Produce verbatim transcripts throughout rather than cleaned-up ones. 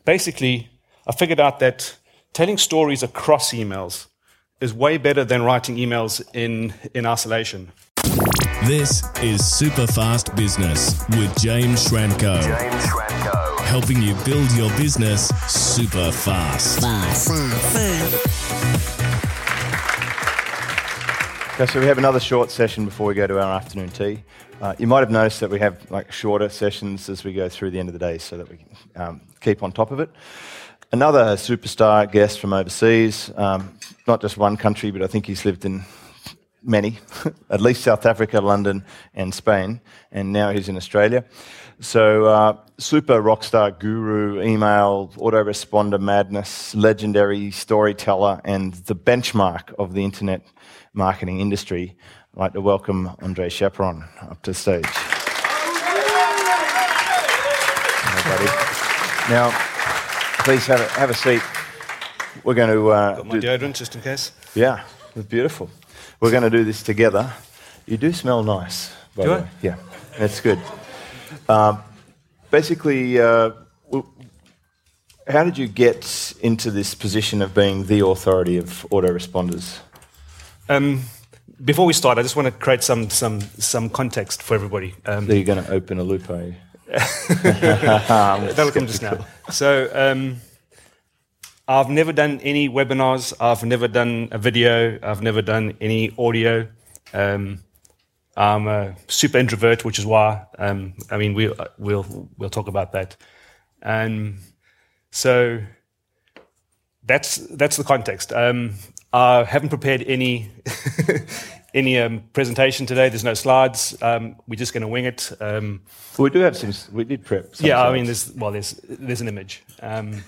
basically, I figured out that telling stories across emails is way better than writing emails in, in isolation. This is Super Fast Business with James Schramko. James Schramko. Helping you build your business super fast. Fast. Okay, so we have another short session before we go to our afternoon tea. Uh, you might have noticed that we have like shorter sessions as we go through the end of the day so that we can um, keep on top of it. Another superstar guest from overseas, um, not just one country, but I think he's lived in many, at least South Africa, London and Spain, and now he's in Australia. So uh, super rockstar guru, email, autoresponder madness, legendary storyteller, and the benchmark of the internet marketing industry. I'd like to welcome Andre Chaperon up to the stage. Hello, buddy. Now, please have a, have a seat. We're going to... Uh, Got my do, deodorant just in case. Yeah, it's beautiful. We're going to do this together. You do smell nice, by Do the I? way. Yeah, that's good. Um, basically, uh, w- how did you get into this position of being the authority of autoresponders? Um, before we start, I just want to create some some some context for everybody. Um, So you're going to open a loop, are you? That'll come just now. So um, I've never done any webinars. I've never done a video. I've never done any audio. Um, I'm a super introvert, which is why. Um, I mean, we we'll we'll talk about that. And so that's that's the context. Um, I haven't prepared any any um, presentation today. There's no slides. Um, we're just going to wing it. Um, We do have some. We did prep. Some yeah, I slides. mean, there's well, there's there's an image. Um,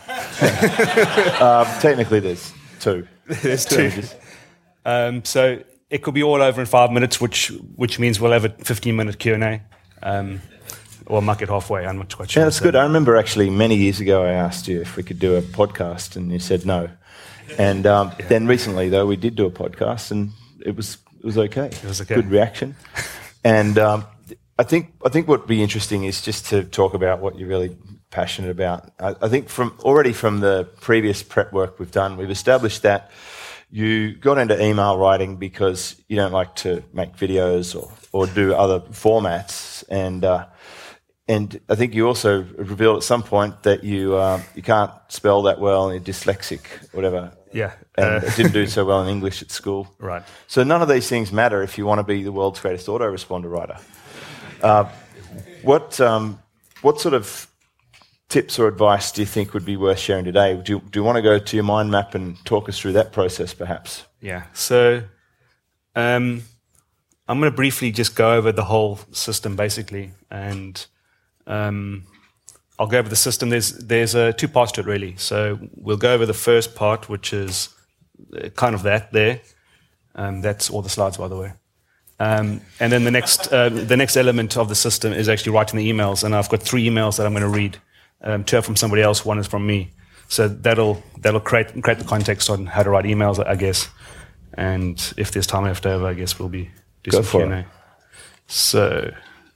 um, technically, there's two. there's two. Um, so it could be all over in five minutes, which which means we'll have a fifteen minute Q and A, um, or muck it halfway. I'm not quite sure. Yeah, that's So- good. I remember actually many years ago I asked you if we could do a podcast, and you said no. And um, Yeah. then recently, though, we did do a podcast, and it was it was okay. It was okay. Good reaction. And um, I think I think what would be interesting is just to talk about what you're really passionate about. I, I think from already from the previous prep work we've done, we've established that you got into email writing because you don't like to make videos or, or do other formats, and uh, and I think you also revealed at some point that you uh, you can't spell that well and you're dyslexic, whatever, Yeah. and Uh, didn't do so well in English at school. right. So none of these things matter if you want to be the world's greatest autoresponder writer. Uh, what um, what sort of tips or advice do you think would be worth sharing today? Do you, do you want to go to your mind map and talk us through that process, perhaps? Yeah. So um, I'm going to briefly just go over the whole system, basically, and um, I'll go over the system. There's there's uh, two parts to it, really. So we'll go over the first part, which is uh, kind of that there. Um, that's all the slides, by the way. Um, and then the next uh, the next element of the system is actually writing the emails, and I've got three emails that I'm going to read. Um, two are from somebody else, one is from me. So that'll that'll create create the context on how to write emails, I guess. And if there's time left over, I guess we'll be do Go some for Q and A. it. So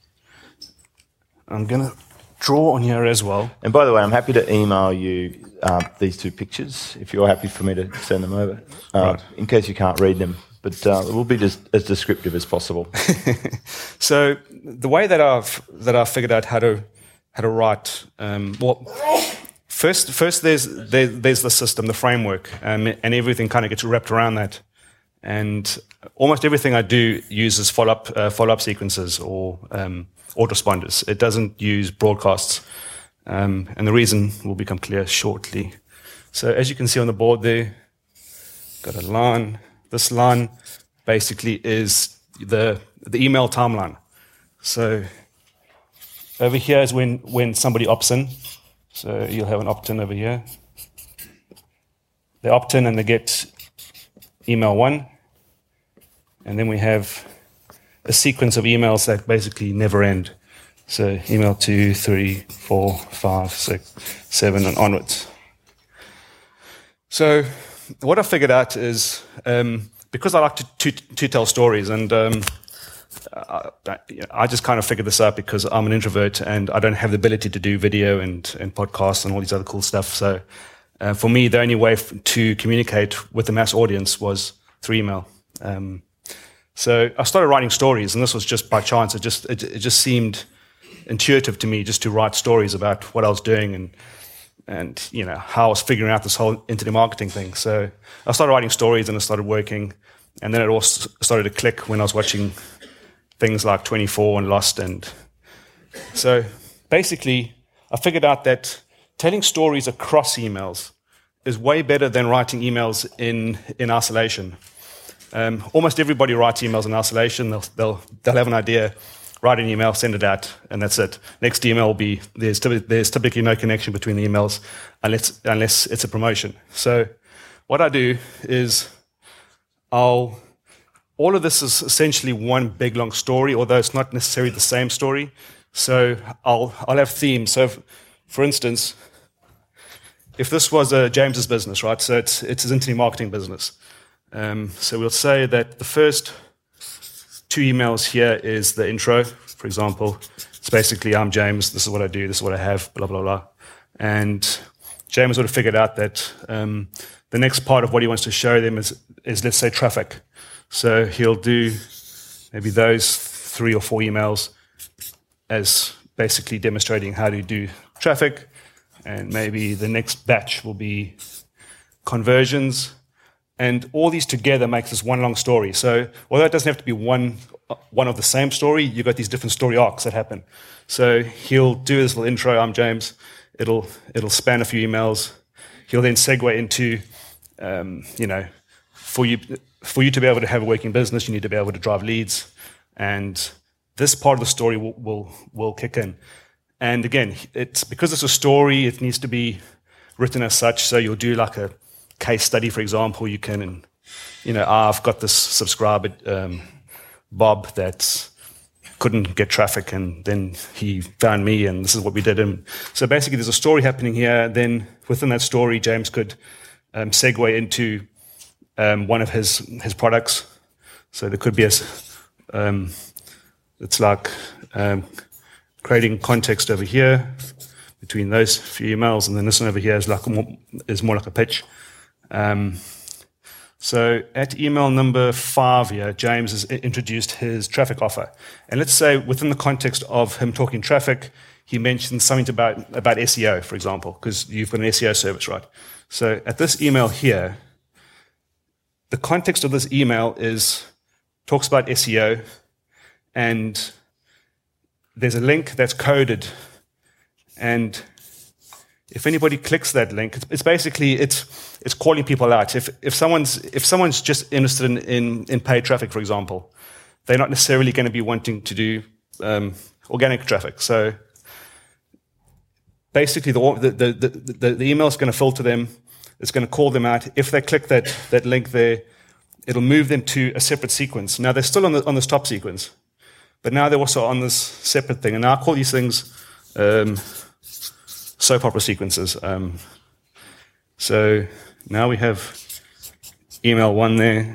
I'm gonna draw on here as well. And by the way, I'm happy to email you um, these two pictures if you're happy for me to send them over, uh, Right. in case you can't read them. But uh, it will be just as descriptive as possible. So the way that I've that I've figured out how to how to write, um, well, first first there's there, there's the system, the framework, um, and everything kind of gets wrapped around that. And almost everything I do uses follow up uh, follow up sequences or um, autoresponders. It doesn't use broadcasts, um, and the reason will become clear shortly. So as you can see on the board there, got a line. This line basically is the the email timeline. So over here is when, when somebody opts in. So you'll have an opt-in over here. They opt in and they get email one. And then we have a sequence of emails that basically never end. So email two, three, four, five, six, seven, and onwards. So what I figured out is, um, because I like to, to, to tell stories, and um, uh, I just kind of figured this out because I'm an introvert and I don't have the ability to do video and, and podcasts and all these other cool stuff. So uh, for me, the only way f- to communicate with the mass audience was through email. Um, so I started writing stories, and this was just by chance. It just it, it just seemed intuitive to me just to write stories about what I was doing and and you know how I was figuring out this whole internet marketing thing. So I started writing stories and it started working, and then it all started to click when I was watching things like twenty-four and Lost. And so basically I figured out that telling stories across emails is way better than writing emails in, in isolation. Um, almost everybody writes emails in isolation. They'll, they'll, they'll have an idea, write an email, send it out, and that's it. Next email will be, there's, typ- there's typically no connection between the emails unless, unless it's a promotion. So what I do is I'll, all of this is essentially one big long story, although it's not necessarily the same story. So I'll, I'll have themes. So if, for instance, if this was a James's business, right? So it's, it's his internet marketing business. Um, so we'll say that the first two emails here is the intro, for example. It's basically, I'm James, this is what I do, this is what I have, blah, blah, blah. And James would have figured out that um, the next part of what he wants to show them is, is, let's say, traffic. So he'll do maybe those three or four emails as basically demonstrating how to do traffic. And maybe the next batch will be conversions. And all these together makes this one long story. So although it doesn't have to be one one of the same story, you've got these different story arcs that happen. So he'll do this little intro, I'm James. It'll it'll span a few emails. He'll then segue into, um, you know, for you for you to be able to have a working business, you need to be able to drive leads. And this part of the story will will, will kick in. And again, it's because it's a story, it needs to be written as such. So you'll do like a case study, for example. You can, you know, ah, I've got this subscriber, um, Bob, that couldn't get traffic, and then he found me, and this is what we did. And so basically, there's a story happening here. Then within that story, James could um, segue into um, one of his his products. So there could be a, um, it's like um, creating context over here between those few emails, and then this one over here is like more, is more like a pitch. Um, so at email number five here, James has introduced his traffic offer. And let's say within the context of him talking traffic, he mentioned something about, about S E O, for example, because you've got an S E O service, right? So at this email here, the context of this email is talks about S E O, and there's a link that's coded, and if anybody clicks that link, it's, it's basically it's it's calling people out. If if someone's if someone's just interested in, in, in paid traffic, for example, they're not necessarily going to be wanting to do um, organic traffic. So basically, the the the, the, the email is going to filter them. It's going to call them out. If they click that that link there, it'll move them to a separate sequence. Now they're still on the on this top sequence, but now they're also on this separate thing. And now I call these things Um, soap opera sequences. Um, so now we have email one there,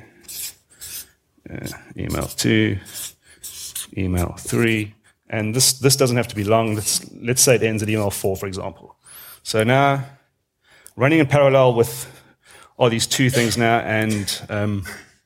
uh, email two, email three, and this this doesn't have to be long. Let's let's say it ends at email four, for example. So now running in parallel with all these two things now, and um,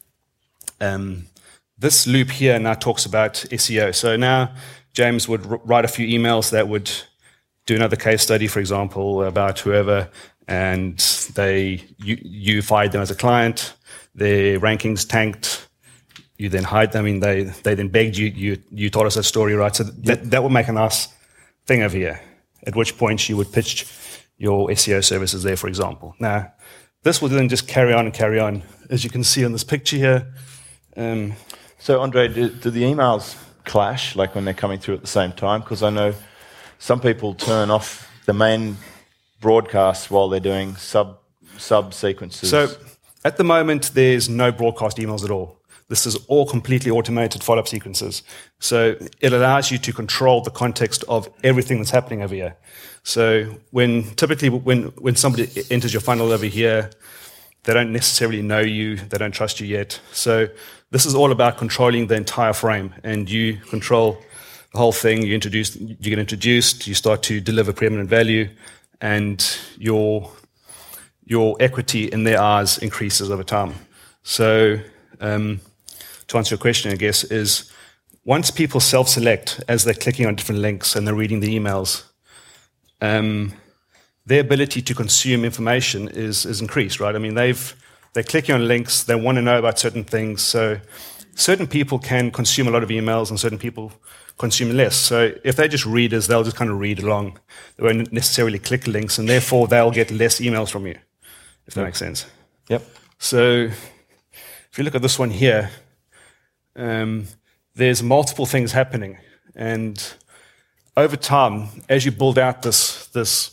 um, this loop here now talks about S E O. So now James would r- write a few emails that would do another case study, for example, about whoever, and they you, you fired them as a client, their rankings tanked, you then hired them, and they they then begged you, you you told us that story, right? So that, that would make a nice thing over here, at which point you would pitch your S E O services there, for example. Now, this will then just carry on and carry on, as you can see on this picture here. Um, so, Andre, do, do the emails clash, like when they're coming through at the same time? Because I know some people turn off the main broadcast while they're doing sub sub sequences. So at the moment, there's no broadcast emails at all. This is all completely automated follow-up sequences. So it allows you to control the context of everything that's happening over here. So when typically when, when somebody enters your funnel over here, They don't necessarily know you. They don't trust you yet. So this is all about controlling the entire frame, and you control the whole thing. You introduce, you get introduced, you start to deliver preeminent value, and your your equity in their eyes increases over time. So um, to answer your question, I guess, is once people self-select as they're clicking on different links and they're reading the emails, um, their ability to consume information is is increased, right? I mean, they've they're clicking on links, they want to know about certain things. So certain people can consume a lot of emails and certain people consume less. So if they're just readers, they'll just kind of read along. They won't necessarily click links, and therefore they'll get less emails from you, if that makes sense. Yep. So if you look at this one here, um, there's multiple things happening. And over time, as you build out this, this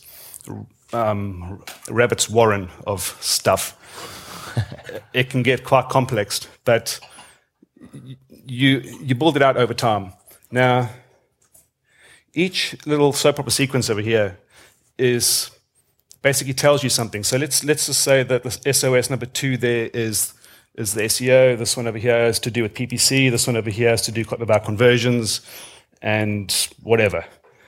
um, rabbit's warren of stuff, it can get quite complex, but you you build it out over time. Now, each little soap opera sequence over here is basically tells you something. So let's let's just say that this S O S number two there is is the S E O. This one over here is to do with P P C. This one over here is to do about conversions and whatever.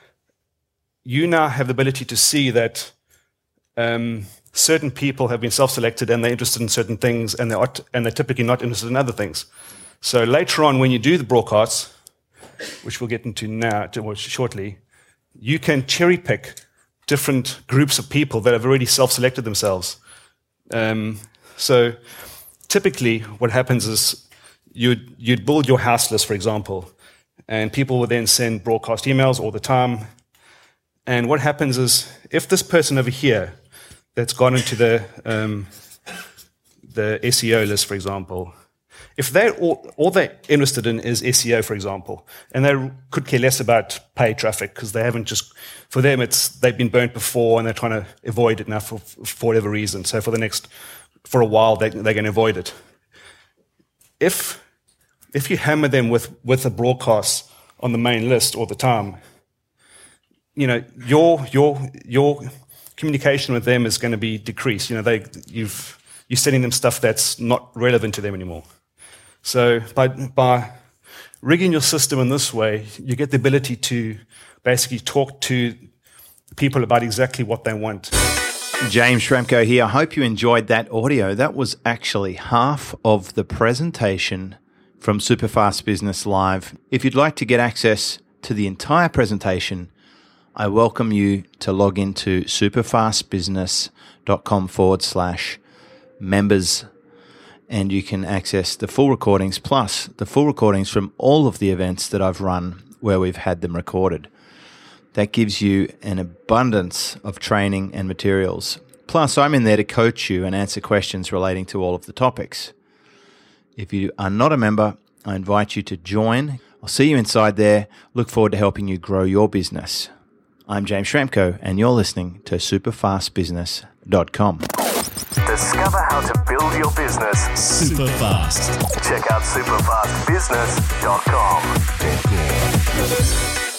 You now have the ability to see that um, certain people have been self-selected and they're interested in certain things, and they're, and they're typically not interested in other things. So later on, when you do the broadcasts, which we'll get into now to shortly, you can cherry-pick different groups of people that have already self-selected themselves. Um, so typically what happens is you'd, you'd build your house list, for example, and people would then send broadcast emails all the time. And what happens is if this person over here that's gone into the um, the S E O list, for example, if they're all, all they're interested in is S E O, for example, and they could care less about paid traffic because they haven't just, for them, it's they've been burnt before and they're trying to avoid it now for, for whatever reason. So for the next, for a while, they, they're going to avoid it. If if you hammer them with, with a broadcast on the main list all the time, you know, your your your communication with them is going to be decreased. You know, they you've you're sending them stuff that's not relevant to them anymore. So by by rigging your system in this way, you get the ability to basically talk to people about exactly what they want. James Schramko here. I hope you enjoyed that audio. That was actually half of the presentation from Superfast Business Live. If you'd like to get access to the entire presentation, I welcome you to log into superfastbusiness.com forward slash members, and you can access the full recordings plus the full recordings from all of the events that I've run where we've had them recorded. That gives you an abundance of training and materials. Plus, I'm in there to coach you and answer questions relating to all of the topics. If you are not a member, I invite you to join. I'll see you inside there. Look forward to helping you grow your business. I'm James Schramko, and you're listening to superfast business dot com. Discover how to build your business super fast. Check out superfast business dot com.